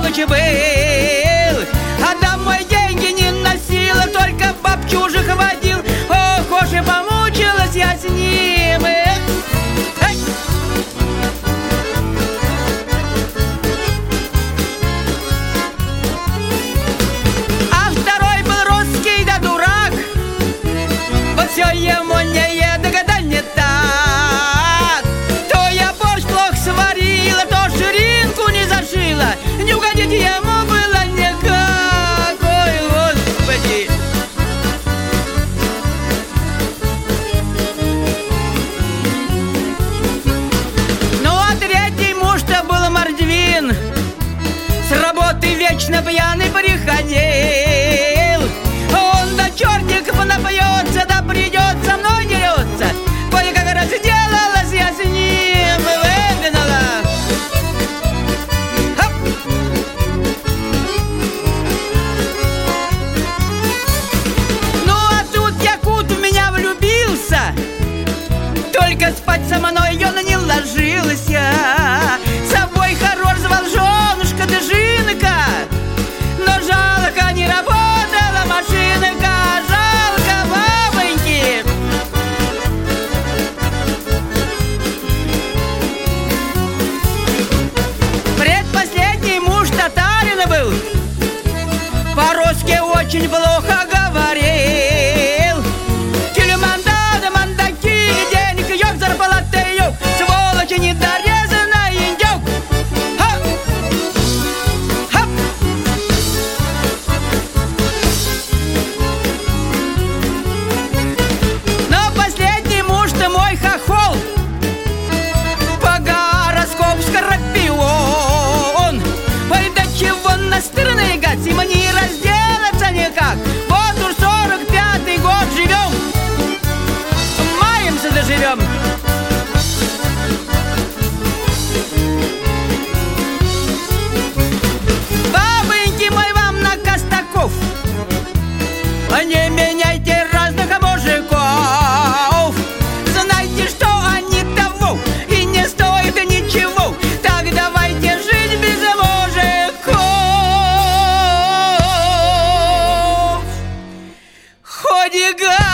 сволочь был, а домой деньги не носила, только баб чужих водил. Ох уж и помучилась я с ним. А второй был русский да дурак, вот все ему не едок да не так. То я борщ плохо сварила, то ширинку не зашила, не угодить ему было никак. Ой, Господи! Ну а третий муж-то был мордвин, с работы вечно пьяный приходил. Он до чертиков напьется, да придет со мной дерется. Кое-как разделалась я с ним, выгнала. Хоп! Ну а тут якут в меня влюбился, только спать со мной он не ложился. Собой хорош звал женушка да жинка, но жалко не работала машинка, жалко бабоньки. Предпоследний муж татарин был, по-русски очень плохо говорил. Килиманда да мандаки, денег ёк, зарплаты ёк, сволочи недорезанный индюк. Хоп! Хоп! Но последний муж-то мой хохол, по гороскопу скорпион. Ой, да чего настырный гад, ему не разделаться никак. Вот уж 45-й год живем, маемся да живем. Бабоньки мой вам на Костаков, не меняйте разных мужиков. Знайте, что они того и не стоит ничего, так давайте жить без мужиков. Ходи,